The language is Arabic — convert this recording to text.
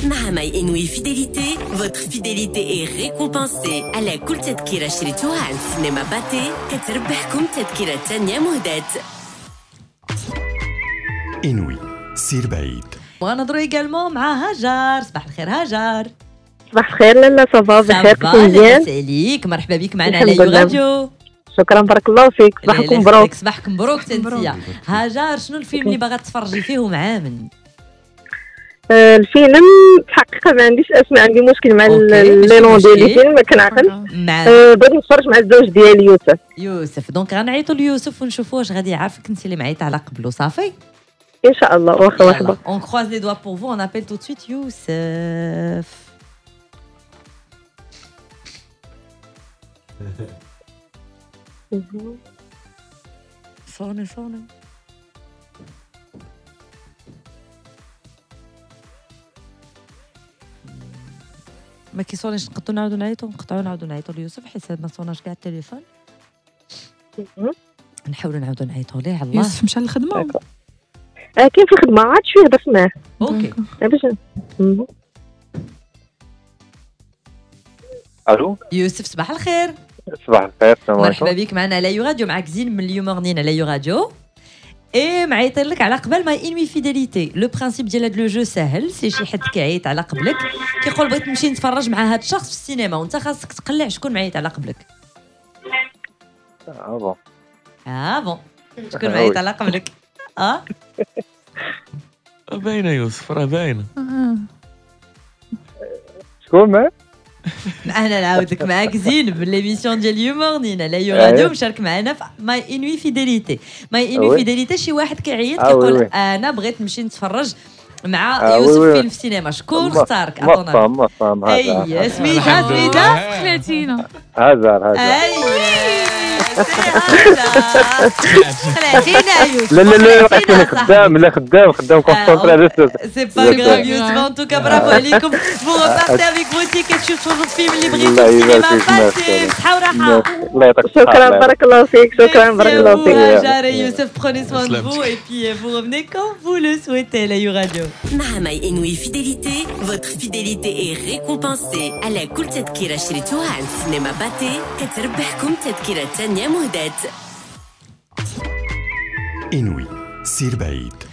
مع ماي إنوي فيدélité, votre fidélité est récompensée. على كل تذكرة شريتوها عند سينما باتي كتربحكم تذكرة تانية مهداة. إنوي سير بعيد. وغنهضروا ايغالمون مع هاجر. صباح الخير هاجر. صباح الخير لاله صافا بخير كنتي مزيان؟ عليك مرحبا بك معنا على يو راديو. شكرا بارك الله فيك. صباحكم مبروك. صباحك مبروك تنسيا. هاجر شنو الفيلم اللي باغا تتفرجي فيه ومع من؟ الفيلم الحقيقه ما عنديش اسماء، عندي مشكل مع لي نون ديال الفيلم ما كنعقل. بغيت نتفرج مع الزوج ديالي يوسف. دونك غنعيطوا ليوسف ونشوفوا واش غادي يعرفك انت اللي معيطه على قبله. صافي ان شاء الله. واخا on croise les doigts pour vous. On appelle tout de suite Youssef. صوني ما كيصونيش. نقطعوا نعاودوا نعيطوا ليوسف حيت ما صوناش كاع التليفون. نحاولوا نعاودوا نعيطوا ليه. على الله. يوسف مشى للخدمه. كاين في الخدمه عاد شويه هضرت معاه. اوكي باش الو يوسف صباح الخير. صباح الخير. مرحبا بك معنا على يو راديو. معك زين من اليوم مورنين على يو راديو. اي معيطين لك على قبل ماي انوي فيداليتي. لو برانسيپ ديال هذا لو جو ساهل. سي شي حد كيعيط على قبلك كيقول بغيت نمشي نتفرج مع هذا الشخص في السينما وانت خاصك تقلع شكون معيط على قبلك. بون شكون معيط على قبلك؟ باينه يوسف راه باينه. شكون معاه؟ انا نعاود لك معاك زين من ليميسيون ديال يو مورنين على يو راديو. مشارك معنا في ماي انوي فيداليتي. ماي انوي فيداليتي شي واحد كيعيط كيقول انا بغيت نمشي نتفرج مع يوسف فيلم في السينما. شكون اختارك؟ اعطونا. اي سميتها خلعتينا. هزار خلعتينا يوسف. لا خدام كونسونطري على السوق. سي با غراف يوسف. ان توكا برافو عليكم. فو ريبارتي افيك فو تيكيت شوفوا الفيلم اللي بغيتو في السينما. باتي صحه وراحه. الله يعطيك الصحه. شكرا بارك الله فيك. شكرا بارك الله فيك. هاجر Youssef, prenez soin de vous et puis vous revenez quand vous le souhaitez la You Radio. مع ماي إنوي فيدélité, votre fidélité est récompensée. على كل تذكرة شريتوها عند سينما باتي كتربحكم تذكرة تانية مهداة. إنوي سير بعيد.